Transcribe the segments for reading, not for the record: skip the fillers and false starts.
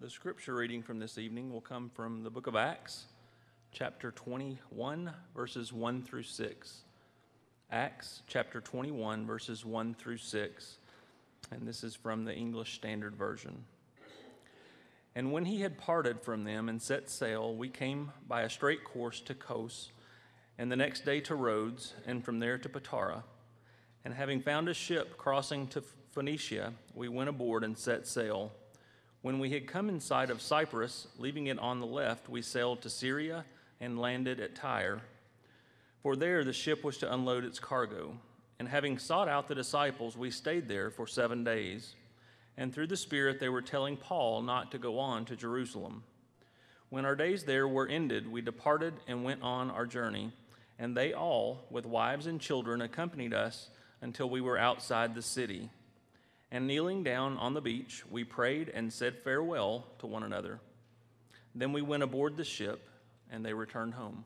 The scripture reading from this evening will come from the book of Acts, chapter 21, verses 1 through 6. Acts chapter 21, verses 1 through 6. And this is from the English Standard Version. And when he had parted from them and set sail, we came by a straight course to Kos, and the next day to Rhodes, and from there to Patara. And having found a ship crossing to Phoenicia, we went aboard and set sail. When we had come in sight of Cyprus, leaving it on the left, we sailed to Syria and landed at Tyre. For there the ship was to unload its cargo. And having sought out the disciples, we stayed there for 7 days. And through the Spirit they were telling Paul not to go on to Jerusalem. When our days there were ended, we departed and went on our journey. And they all, with wives and children, accompanied us until we were outside the city. And kneeling down on the beach, we prayed and said farewell to one another. Then we went aboard the ship, and they returned home.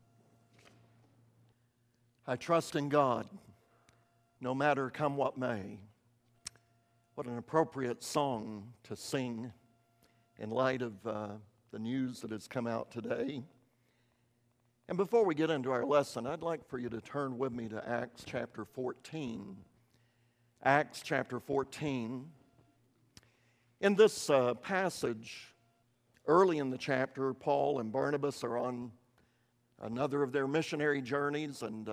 I trust in God, no matter come what may. What an appropriate song to sing in light of the news that has come out today. And before we get into our lesson, I'd like for you to turn with me to Acts chapter 14. Acts chapter 14. In this passage, early in the chapter, Paul and Barnabas are on another of their missionary journeys, and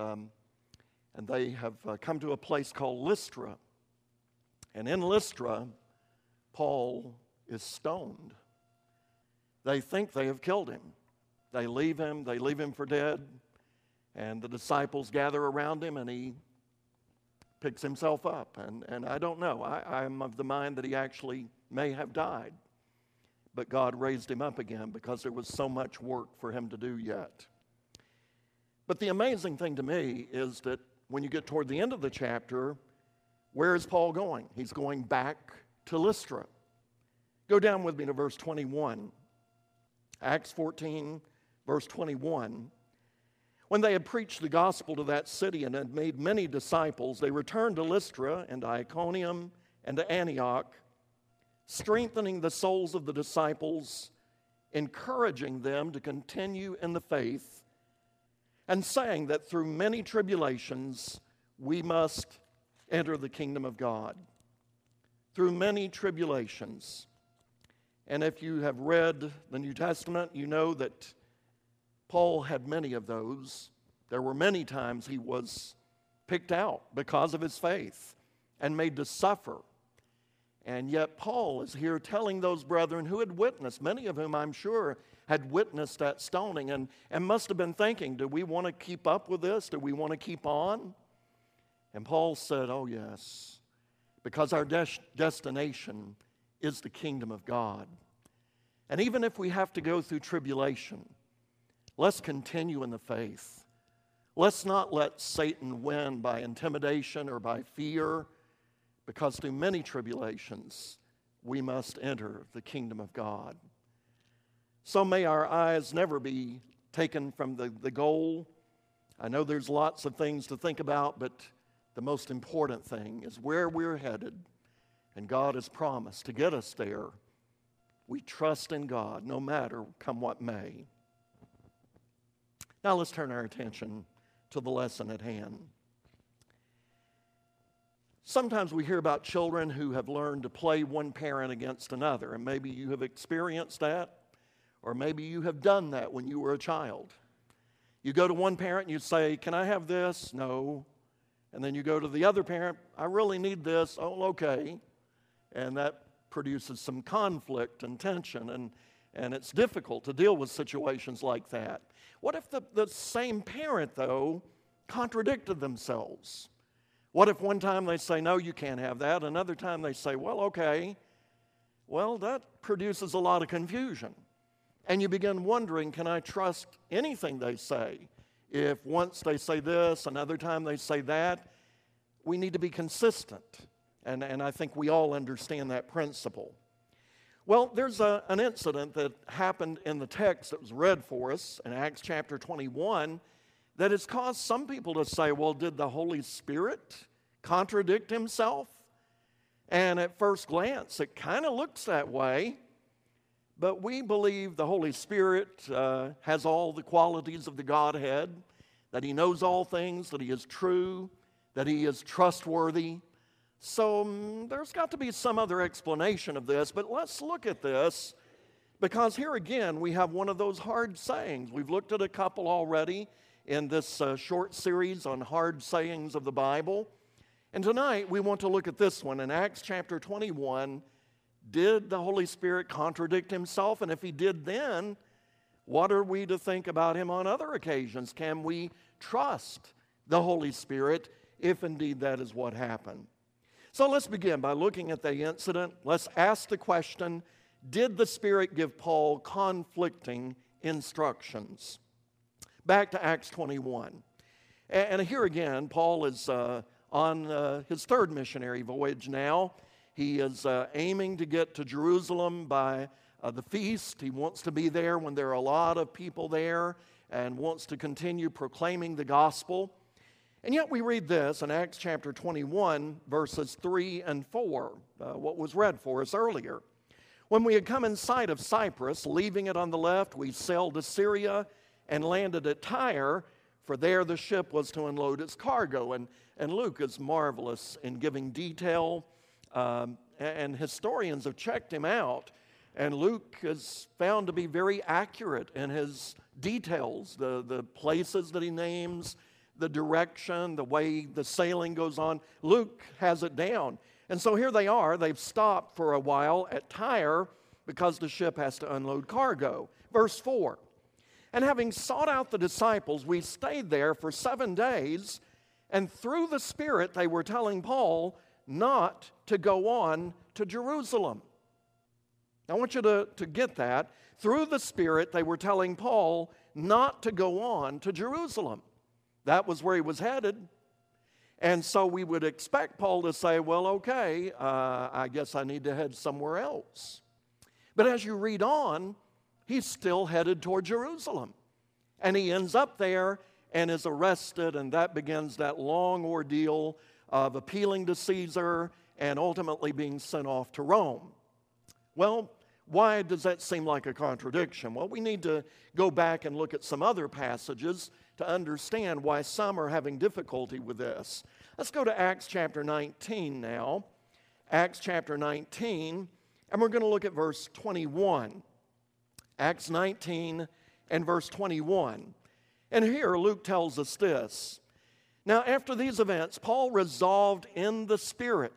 they have come to a place called Lystra. And in Lystra, Paul is stoned. They think they have killed him. They leave him for dead, and the disciples gather around him, and he picks himself up. And I don't know. I'm of the mind that he actually may have died. But God raised him up again because there was so much work for him to do yet. But the amazing thing to me is that when you get toward the end of the chapter, where is Paul going? He's going back to Lystra. Go down with me to verse 21. Acts 14, verse 21. When they had preached the gospel to that city and had made many disciples, they returned to Lystra and to Iconium and to Antioch, strengthening the souls of the disciples, encouraging them to continue in the faith, and saying that through many tribulations we must enter the kingdom of God. Through many tribulations. And if you have read the New Testament, you know that Paul had many of those. There were many times he was picked out because of his faith and made to suffer. And yet Paul is here telling those brethren who had witnessed, many of whom I'm sure had witnessed that stoning and must have been thinking, do we want to keep up with this? Do we want to keep on? And Paul said, oh yes, because our destination is the kingdom of God. And even if we have to go through tribulation, let's continue in the faith. Let's not let Satan win by intimidation or by fear, because through many tribulations, we must enter the kingdom of God. So may our eyes never be taken from the goal. I know there's lots of things to think about, but the most important thing is where we're headed, and God has promised to get us there. We trust in God, no matter come what may. Now let's turn our attention to the lesson at hand. Sometimes we hear about children who have learned to play one parent against another, and maybe you have experienced that, or maybe you have done that when you were a child. You go to one parent and you say, can I have this? No. And then you go to the other parent, I really need this. Oh, okay. And that produces some conflict and tension, and it's difficult to deal with situations like that. What if the same parent, though, contradicted themselves? What if one time they say, no, you can't have that, another time they say, well, okay. Well, that produces a lot of confusion. And you begin wondering, can I trust anything they say? If once they say this, another time they say that, we need to be consistent. And I think we all understand that principle. Well, there's an incident that happened in the text that was read for us in Acts chapter 21 that has caused some people to say, well, did the Holy Spirit contradict himself? And at first glance, it kind of looks that way. but we believe the Holy Spirit has all the qualities of the Godhead, that He knows all things, that He is true, that He is trustworthy. So there's got to be some other explanation of this, but let's look at this, because here again we have one of those hard sayings. We've looked at a couple already in this short series on hard sayings of the Bible. And tonight we want to look at this one in Acts chapter 21. Did the Holy Spirit contradict Himself? And if He did then, what are we to think about Him on other occasions? Can we trust the Holy Spirit if indeed that is what happened? So let's begin by looking at the incident. Let's ask the question, did the Spirit give Paul conflicting instructions? Back to Acts 21. And here again, Paul is on his third missionary voyage now. He is aiming to get to Jerusalem by the feast. He wants to be there when there are a lot of people there and wants to continue proclaiming the gospel. And yet we read this in Acts chapter 21, verses 3 and 4, what was read for us earlier. When we had come in sight of Cyprus, leaving it on the left, we sailed to Syria and landed at Tyre, for there the ship was to unload its cargo. And Luke is marvelous in giving detail, and historians have checked him out. And Luke is found to be very accurate in his details, the places that he names, the direction, the way the sailing goes on. Luke has it down. And so here they are. They've stopped for a while at Tyre because the ship has to unload cargo. Verse 4. And having sought out the disciples, we stayed there for 7 days, and through the Spirit they were telling Paul not to go on to Jerusalem. I want you to get that. Through the Spirit they were telling Paul not to go on to Jerusalem. That was where he was headed. And so we would expect Paul to say, well, okay, I guess I need to head somewhere else. But as you read on, he's still headed toward Jerusalem. And he ends up there and is arrested, and that begins that long ordeal of appealing to Caesar and ultimately being sent off to Rome. Well, why does that seem like a contradiction? Well, we need to go back and look at some other passages to understand why some are having difficulty with this. Let's go to Acts chapter 19 now. Acts chapter 19, and we're going to look at verse 21. Acts 19 and verse 21. And here Luke tells us this. Now, after these events, Paul resolved in the Spirit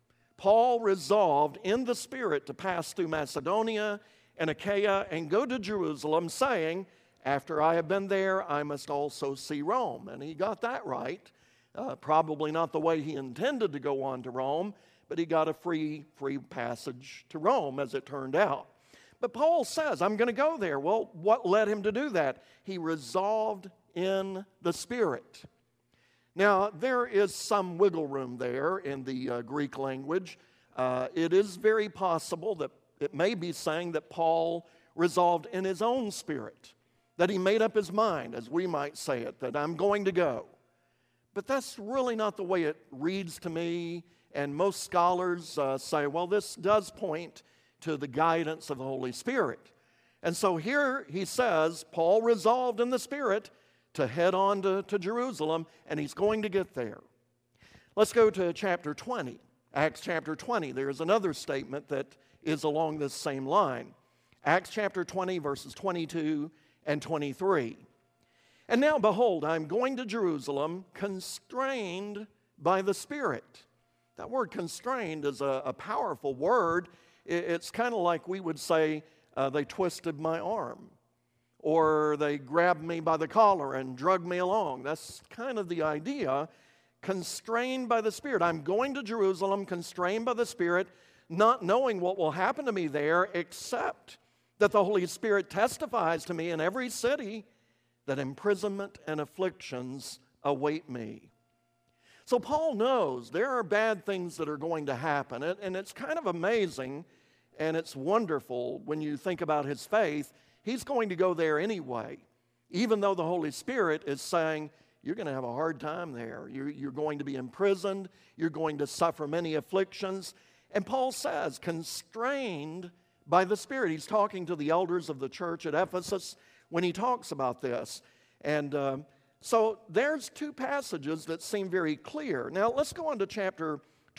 to pass through Macedonia and Achaia and go to Jerusalem, saying, after I have been there, I must also see Rome. And he got that right. Probably not the way he intended to go on to Rome, but he got a free passage to Rome, as it turned out. But Paul says, I'm going to go there. Well, what led him to do that? He resolved in the Spirit. Now, there is some wiggle room there in the Greek language. It is very possible that it may be saying that Paul resolved in his own spirit, that he made up his mind, as we might say it, that I'm going to go. But that's really not the way it reads to me, and most scholars say, well, this does point to the guidance of the Holy Spirit. And so here he says, Paul resolved in the Spirit to head on to Jerusalem, and he's going to get there. Let's go to chapter 20. Acts chapter 20. There's another statement that is along this same line. Acts chapter 20, verses 22 and 23. And now, behold, I'm going to Jerusalem, constrained by the Spirit. That word constrained is a powerful word. It's kind of like we would say, they twisted my arm, or they grabbed me by the collar and dragged me along. That's kind of the idea, constrained by the Spirit. I'm going to Jerusalem, constrained by the Spirit, not knowing what will happen to me there, except that the Holy Spirit testifies to me in every city that imprisonment and afflictions await me. So Paul knows there are bad things that are going to happen, and it's kind of amazing, and it's wonderful when you think about his faith. He's going to go there anyway, even though the Holy Spirit is saying, you're going to have a hard time there. You're going to be imprisoned. You're going to suffer many afflictions. And Paul says, constrained by the Spirit. He's talking to the elders of the church at Ephesus when he talks about this. And so there's two passages that seem very clear. Now let's go on to chapter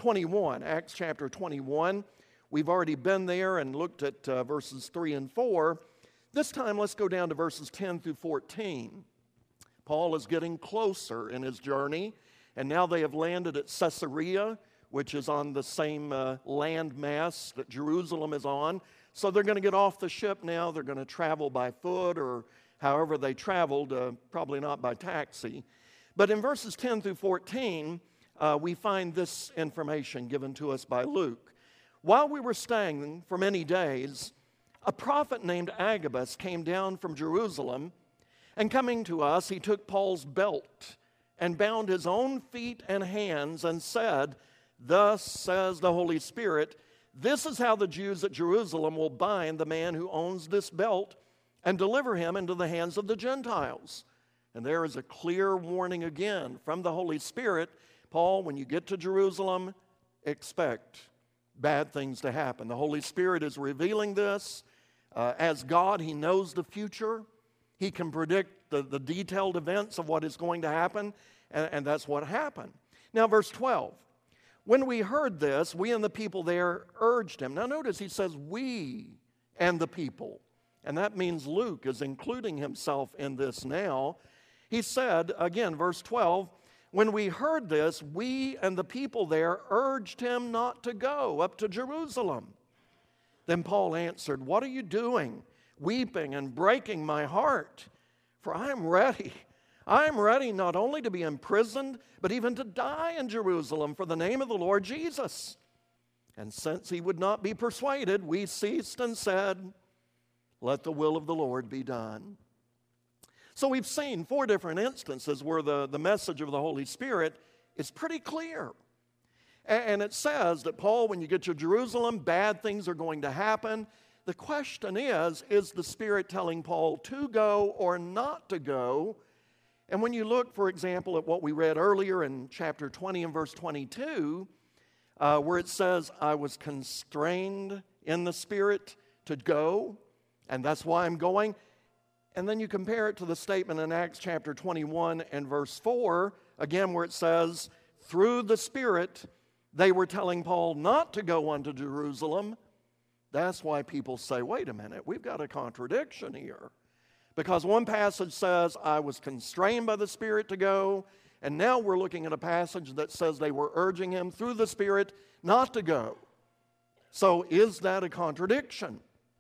21, Acts chapter 21. We've already been there and looked at verses 3 and 4. This time let's go down to verses 10 through 14. Paul is getting closer in his journey, and now they have landed at Caesarea, which is on the same land mass that Jerusalem is on. So they're going to get off the ship now. They're going to travel by foot or however they traveled, probably not by taxi. But in verses 10 through 14, we find this information given to us by Luke. While we were staying for many days, a prophet named Agabus came down from Jerusalem, and coming to us, he took Paul's belt and bound his own feet and hands and said, "Thus says the Holy Spirit, this is how the Jews at Jerusalem will bind the man who owns this belt and deliver him into the hands of the Gentiles." And there is a clear warning again from the Holy Spirit. Paul, when you get to Jerusalem, expect bad things to happen. The Holy Spirit is revealing this. As God, He knows the future. He can predict the detailed events of what is going to happen, and that's what happened. Now, verse 12. When we heard this, we and the people there urged him. Now notice he says, we and the people. And that means Luke is including himself in this now. He said, again, verse 12, when we heard this, we and the people there urged him not to go up to Jerusalem. Then Paul answered, "What are you doing, weeping and breaking my heart? For I am ready. I am ready not only to be imprisoned, but even to die in Jerusalem for the name of the Lord Jesus." And since he would not be persuaded, we ceased and said, "Let the will of the Lord be done." So we've seen 4 different instances where the message of the Holy Spirit is pretty clear. And it says that, Paul, when you get to Jerusalem, bad things are going to happen. The question is the Spirit telling Paul to go or not to go? And when you look, for example, at what we read earlier in chapter 20 and verse 22, where it says, "I was constrained in the Spirit to go, and that's why I'm going." And then you compare it to the statement in Acts chapter 21 and verse 4, again where it says, through the Spirit, they were telling Paul not to go unto Jerusalem. That's why people say, wait a minute, we've got a contradiction here. Because one passage says, I was constrained by the Spirit to go, and now we're looking at a passage that says they were urging him through the Spirit not to go. So is that a contradiction?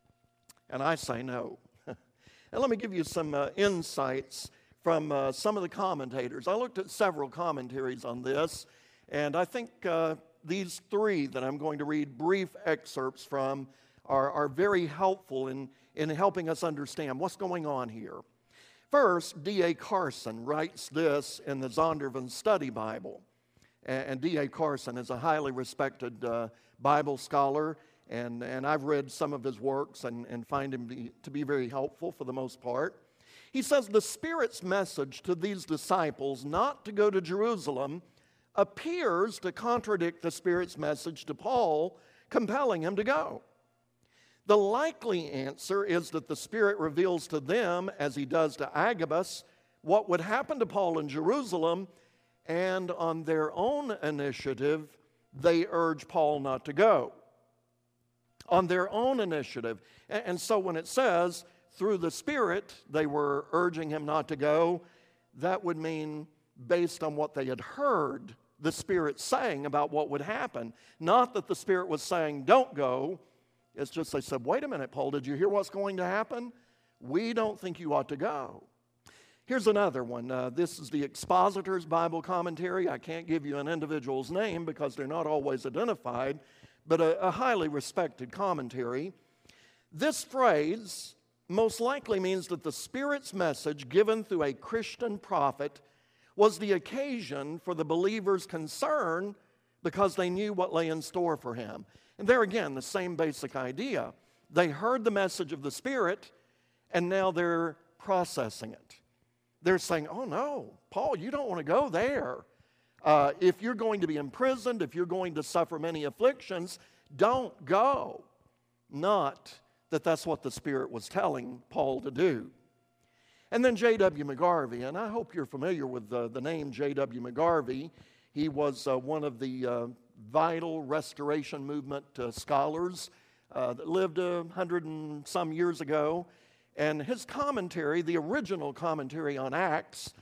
And I say no. And let me give you some insights from some of the commentators. I looked at several commentaries on this, and I think these 3 that I'm going to read brief excerpts from are very helpful in helping us understand what's going on here. First, D.A. Carson writes this in the Zondervan Study Bible. And D.A. Carson is a highly respected Bible scholar, and I've read some of his works and find him to be very helpful for the most part. He says, the Spirit's message to these disciples not to go to Jerusalem appears to contradict the Spirit's message to Paul, compelling him to go. The likely answer is that the Spirit reveals to them, as he does to Agabus, what would happen to Paul in Jerusalem, and on their own initiative, they urge Paul not to go. On their own initiative. And so when it says, through the Spirit, they were urging him not to go, that would mean based on what they had heard the Spirit saying about what would happen. Not that the Spirit was saying, don't go. It's just they said, wait a minute, Paul, did you hear what's going to happen? We don't think you ought to go. Here's another one. This is the Expositor's Bible Commentary. I can't give you an individual's name because they're not always identified, but a highly respected commentary. This phrase most likely means that the Spirit's message given through a Christian prophet was the occasion for the believer's concern because they knew what lay in store for him. And there again, the same basic idea. They heard the message of the Spirit, and now they're processing it. They're saying, oh no, Paul, you don't want to go there. If you're going to be imprisoned, if you're going to suffer many afflictions, don't go. not that that's what the Spirit was telling Paul to do. And then J.W. McGarvey, and I hope you're familiar with the name J.W. McGarvey. He was one of the vital Restoration Movement scholars that lived 100 and some years ago. And his commentary, the original commentary on Acts,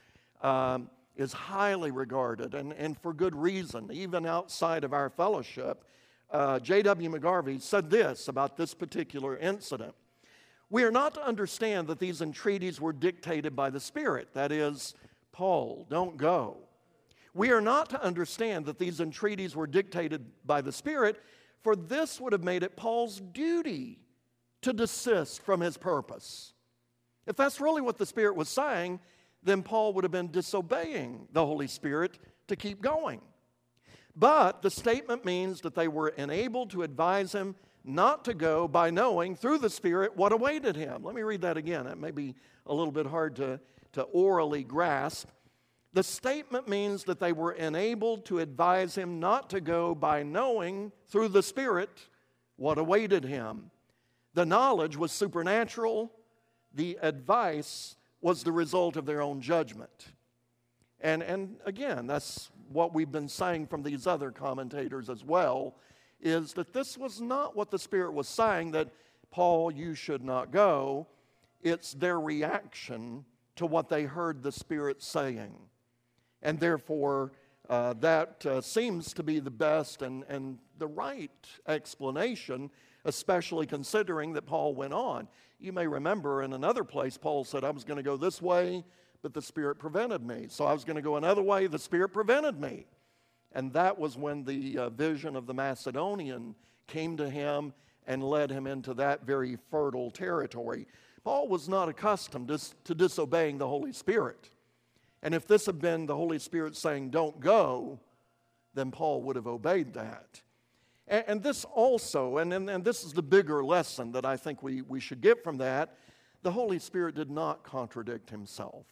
is highly regarded, and for good reason, even outside of our fellowship. J.W. McGarvey said this about this particular incident. We are not to understand that these entreaties were dictated by the Spirit. That is, Paul, don't go. We are not to understand that these entreaties were dictated by the Spirit, for this would have made it Paul's duty to desist from his purpose. If that's really what the Spirit was saying, then Paul would have been disobeying the Holy Spirit to keep going. But the statement means that they were enabled to advise him not to go by knowing through the Spirit what awaited him. Let me read that again. It may be a little bit hard to orally grasp. The statement means that they were enabled to advise him not to go by knowing through the Spirit what awaited him. The knowledge was supernatural. The advice was the result of their own judgment. And again, that's what we've been saying from these other commentators as well, is that this was not what the Spirit was saying, that, Paul, you should not go. It's their reaction to what they heard the Spirit saying. And therefore, that seems to be the best and the right explanation, especially considering that Paul went on. You may remember in another place, Paul said, I was going to go this way, but the Spirit prevented me. So I was going to go another way, the Spirit prevented me. And that was when the vision of the Macedonian came to him and led him into that very fertile territory. Paul was not accustomed to disobeying the Holy Spirit. And if this had been the Holy Spirit saying, don't go, then Paul would have obeyed that. And this also, and this is the bigger lesson that I think we should get from that, the Holy Spirit did not contradict himself.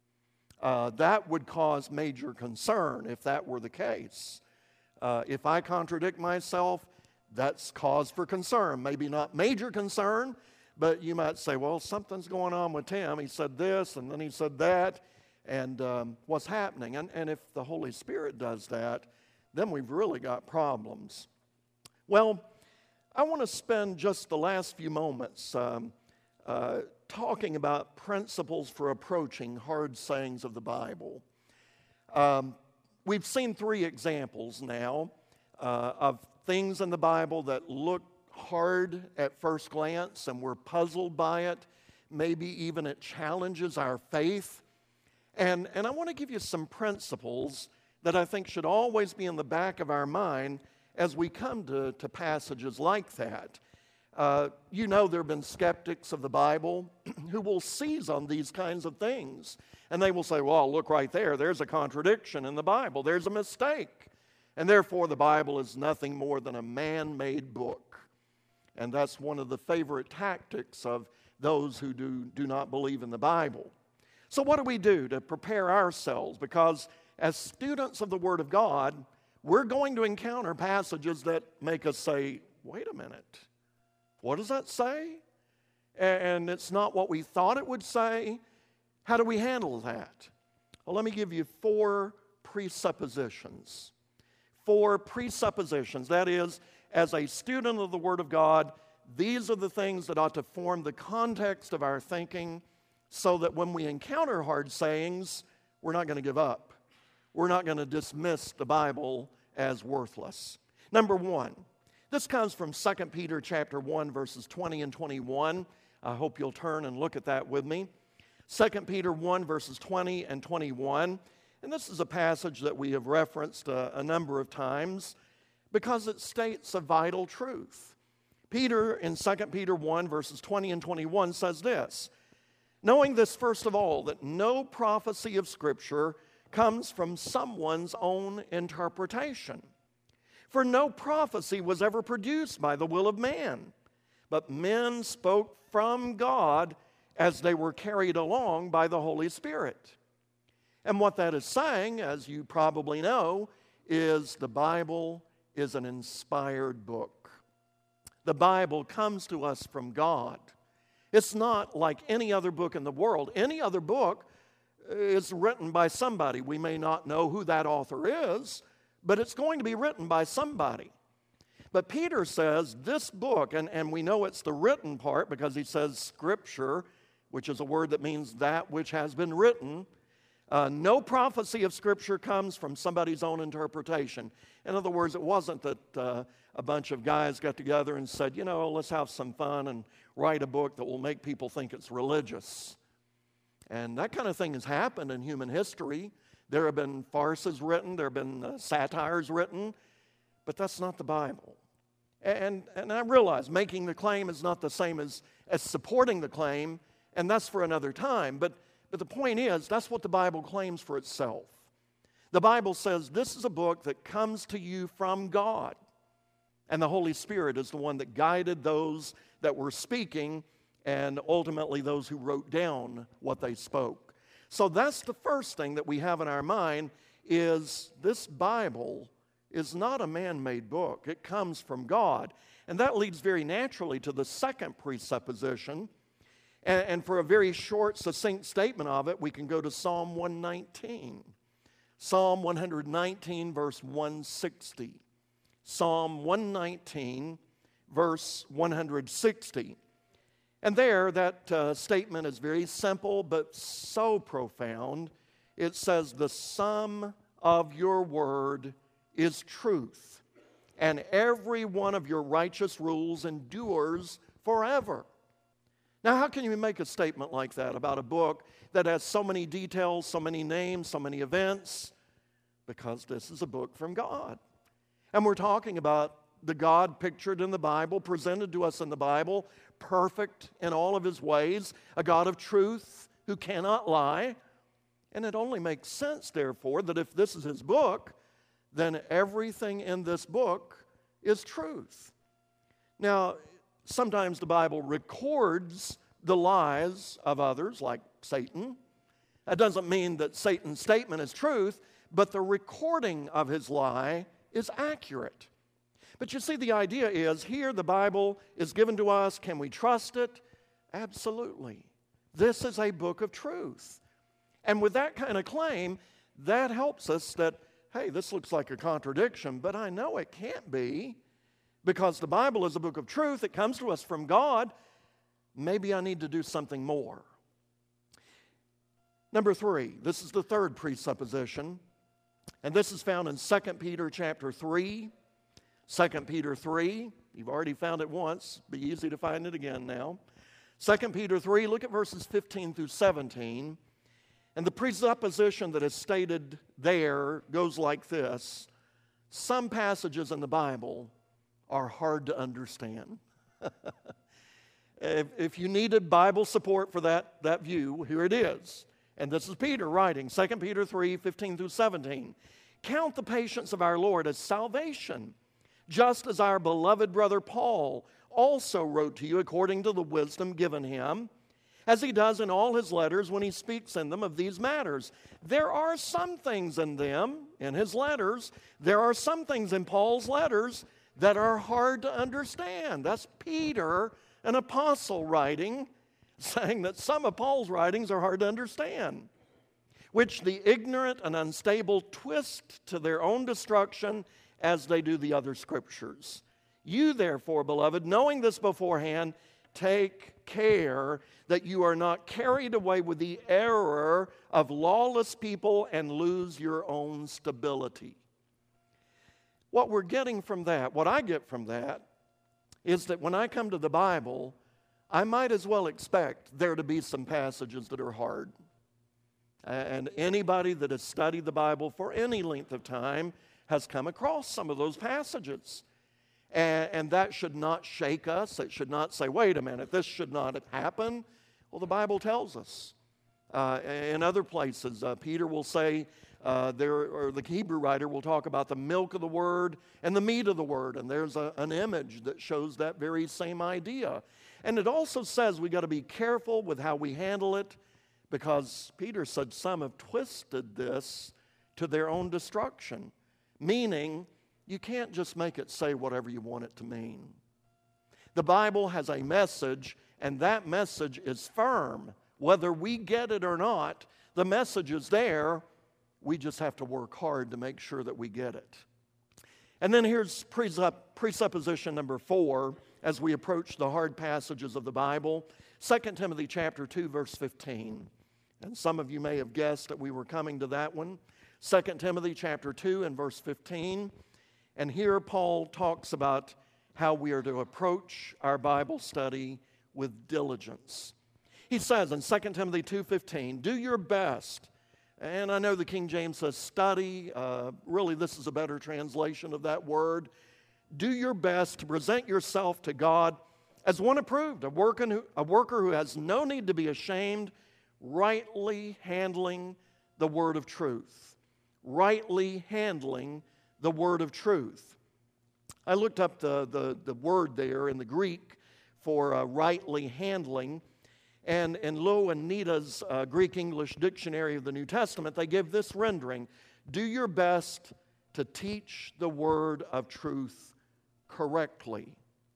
That would cause major concern if that were the case. If I contradict myself, that's cause for concern. Maybe not major concern, but you might say, well, something's going on with Tim. He said this, and then he said that, and what's happening? And if the Holy Spirit does that, then we've really got problems. Well, I want to spend just the last few moments talking about principles for approaching hard sayings of the Bible. We've seen 3 examples now of things in the Bible that look hard at first glance and we're puzzled by it. Maybe even it challenges our faith. And I want to give you some principles that I think should always be in the back of our mind as we come to passages like that. You know there have been skeptics of the Bible who will seize on these kinds of things. And they will say, well, look right there. There's a contradiction in the Bible. There's a mistake. And therefore the Bible is nothing more than a man-made book. And that's one of the favorite tactics of those who do not believe in the Bible. So what do we do to prepare ourselves? Because as students of the Word of God, we're going to encounter passages that make us say, wait a minute, what does that say? And it's not what we thought it would say. How do we handle that? Well, let me give you 4 presuppositions. 4 presuppositions. That is, as a student of the Word of God, these are the things that ought to form the context of our thinking so that when we encounter hard sayings, we're not going to give up. We're not going to dismiss the Bible as worthless. Number 1, this comes from 2 Peter chapter 1, verses 20 and 21. I hope you'll turn and look at that with me. 2 Peter 1, verses 20 and 21. And this is a passage that we have referenced a number of times because it states a vital truth. Peter, in 2 Peter 1, verses 20 and 21, says this, knowing this, first of all, that no prophecy of Scripture comes from someone's own interpretation. For no prophecy was ever produced by the will of man, but men spoke from God as they were carried along by the Holy Spirit. And what that is saying, as you probably know, is the Bible is an inspired book. the Bible comes to us from God. It's not like any other book in the world. Any other book is written by somebody. We may not know who that author is, but it's going to be written by somebody. But Peter says this book, and we know it's the written part because he says Scripture, which is a word that means that which has been written. No prophecy of Scripture comes from somebody's own interpretation. In other words, it wasn't that a bunch of guys got together and said, let's have some fun and write a book that will make people think it's religious. And that kind of thing has happened in human history. There have been farces written, there have been satires written, but that's not the Bible. And I realize making the claim is not the same as supporting the claim, and that's for another time. But the point is, that's what the Bible claims for itself. The Bible says this is a book that comes to you from God. And the Holy Spirit is the one that guided those that were speaking and ultimately those who wrote down what they spoke. So that's the first thing that we have in our mind is this Bible is not a man-made book. It comes from God. And that leads very naturally to the second presupposition. And for a very short, succinct statement of it, we can go to Psalm 119. Psalm 119, verse 160. Psalm 119, verse 160. And there, that statement is very simple, but so profound. It says, the sum of your word is truth, and every one of your righteous rules endures forever. Now, how can you make a statement like that about a book that has so many details, so many names, so many events? Because this is a book from God. And we're talking about the God pictured in the Bible, presented to us in the Bible, perfect in all of his ways, a God of truth who cannot lie. And it only makes sense, therefore, that if this is his book, then everything in this book is truth. Now, sometimes the Bible records the lies of others, like Satan. That doesn't mean that Satan's statement is truth, but the recording of his lie is accurate. But you see, the idea is here the Bible is given to us. Can we trust it? Absolutely. This is a book of truth. And with that kind of claim, that helps us that, hey, this looks like a contradiction, but I know it can't be because the Bible is a book of truth. It comes to us from God. Maybe I need to do something more. Number 3, this is the third presupposition. And this is found in 2 Peter chapter 3. 2 Peter 3. You've already found it once. Be easy to find it again now. 2 Peter 3, look at verses 15 through 17. And the presupposition that is stated there goes like this. Some passages in the Bible are hard to understand. If you needed Bible support for that view, here it is. And this is Peter writing, 2 Peter 3, 15 through 17. Count the patience of our Lord as salvation, just as our beloved brother Paul also wrote to you according to the wisdom given him, as he does in all his letters when he speaks in them of these matters. There are some things in them, in his letters, there are some things in Paul's letters that are hard to understand. That's Peter, an apostle, writing, saying that some of Paul's writings are hard to understand, which the ignorant and unstable twist to their own destruction as they do the other scriptures. You therefore, beloved, knowing this beforehand, take care that you are not carried away with the error of lawless people and lose your own stability. What we're getting from that, what I get from that, is that when I come to the Bible, I might as well expect there to be some passages that are hard. And anybody that has studied the Bible for any length of time has come across some of those passages. And that should not shake us. It should not say, wait a minute, this should not happen. Well, the Bible tells us. In other places, Peter will say, or the Hebrew writer will talk about the milk of the Word and the meat of the Word. And there's an image that shows that very same idea. And it also says we got to be careful with how we handle it, because Peter said some have twisted this to their own destruction, meaning you can't just make it say whatever you want it to mean. The Bible has a message, and that message is firm. Whether we get it or not, the message is there. We just have to work hard to make sure that we get it. And then here's presupposition number 4 as we approach the hard passages of the Bible. 2 Timothy chapter 2, verse 15. And some of you may have guessed that we were coming to that one. 2 Timothy chapter 2 and verse 15. And here Paul talks about how we are to approach our Bible study with diligence. He says in 2 Timothy 2:15, do your best. And I know the King James says study. Really, this is a better translation of that word. Do your best to present yourself to God as one approved, a worker who has no need to be ashamed, rightly handling the word of truth. Rightly handling the word of truth. I looked up the word there in the Greek for rightly handling. And in Lowe and Nita's Greek-English Dictionary of the New Testament, they give this rendering: do your best to teach the word of truth correctly.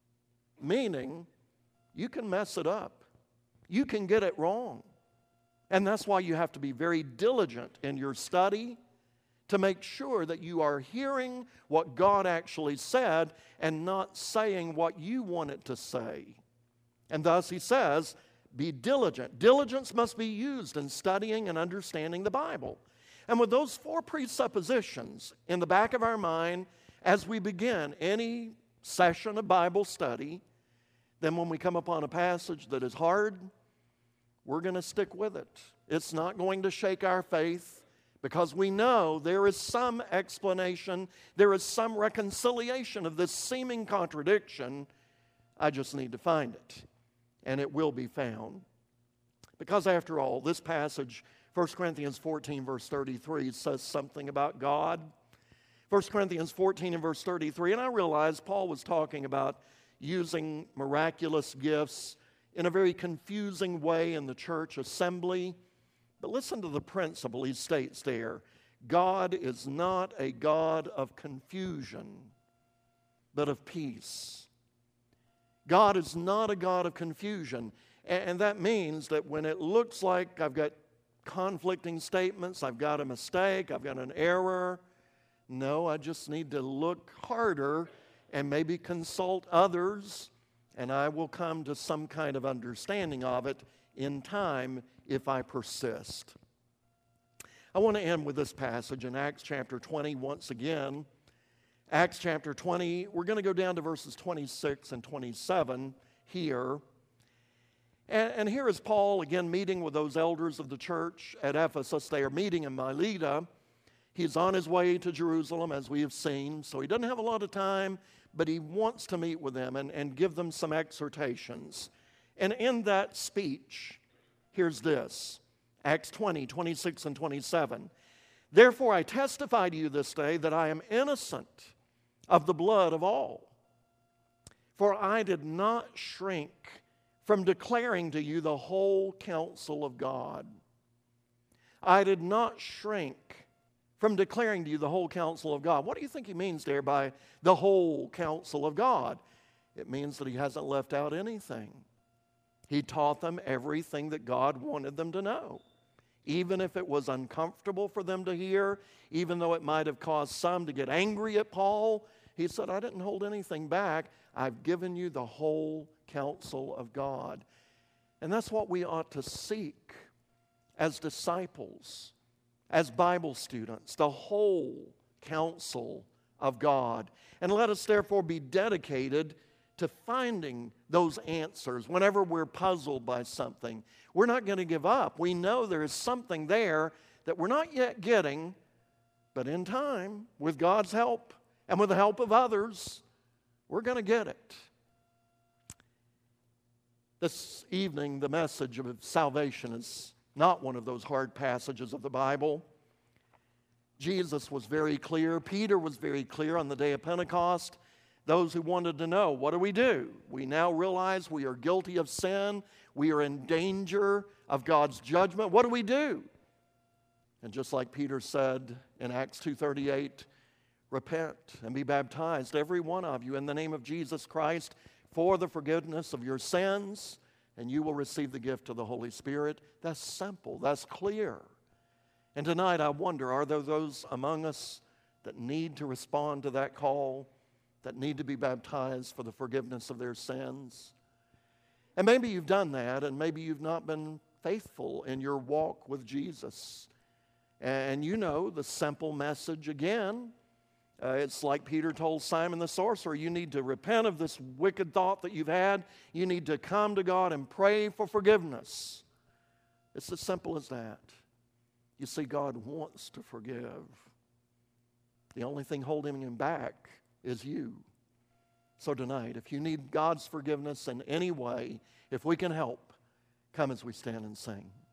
Meaning, you can mess it up. You can get it wrong. And that's why you have to be very diligent in your study to make sure that you are hearing what God actually said and not saying what you want it to say. And thus he says, be diligent. Diligence must be used in studying and understanding the Bible. And with those 4 presuppositions in the back of our mind as we begin any session of Bible study, then when we come upon a passage that is hard, we're going to stick with it. It's not going to shake our faith because we know there is some explanation, there is some reconciliation of this seeming contradiction. I just need to find it. And it will be found. Because after all, this passage, 1 Corinthians 14, verse 33, says something about God. 1 Corinthians 14 and verse 33, and I realize Paul was talking about using miraculous gifts in a very confusing way in the church assembly. But listen to the principle he states there. God is not a God of confusion, but of peace. God is not a God of confusion. And that means that when it looks like I've got conflicting statements, I've got a mistake, I've got an error, no, I just need to look harder and maybe consult others, and I will come to some kind of understanding of it in time if I persist. I want to end with this passage in Acts chapter 20 once again. Acts chapter 20, we're going to go down to verses 26 and 27 here. And here is Paul again meeting with those elders of the church at Ephesus. They are meeting in Melita. He's on his way to Jerusalem, as we have seen, so he doesn't have a lot of time, but he wants to meet with them and give them some exhortations. And in that speech, here's this, Acts 20, 26 and 27. Therefore I testify to you this day that I am innocent of the blood of all. For I did not shrink from declaring to you the whole counsel of God. I did not shrink from declaring to you the whole counsel of God. What do you think he means there by the whole counsel of God? It means that he hasn't left out anything. He taught them everything that God wanted them to know. Even if it was uncomfortable for them to hear, even though it might have caused some to get angry at Paul, he said, I didn't hold anything back. I've given you the whole counsel of God. And that's what we ought to seek as disciples, as Bible students, the whole counsel of God. And let us therefore be dedicated to finding those answers whenever we're puzzled by something. We're not going to give up. We know there is something there that we're not yet getting, but in time, with God's help and with the help of others, we're going to get it. This evening, the message of salvation is not one of those hard passages of the Bible. Jesus was very clear. Peter was very clear on the day of Pentecost. Those who wanted to know, what do? We now realize we are guilty of sin. We are in danger of God's judgment. What do? And just like Peter said in Acts 2:38, repent and be baptized, every one of you, in the name of Jesus Christ, for the forgiveness of your sins, and you will receive the gift of the Holy Spirit. That's simple. That's clear. And tonight I wonder, are there those among us that need to respond to that call, that need to be baptized for the forgiveness of their sins? And maybe you've done that, and maybe you've not been faithful in your walk with Jesus. And you know the simple message again. It's like Peter told Simon the sorcerer, you need to repent of this wicked thought that you've had. You need to come to God and pray for forgiveness. It's as simple as that. You see, God wants to forgive. The only thing holding him back is you. So tonight, if you need God's forgiveness in any way, if we can help, come as we stand and sing.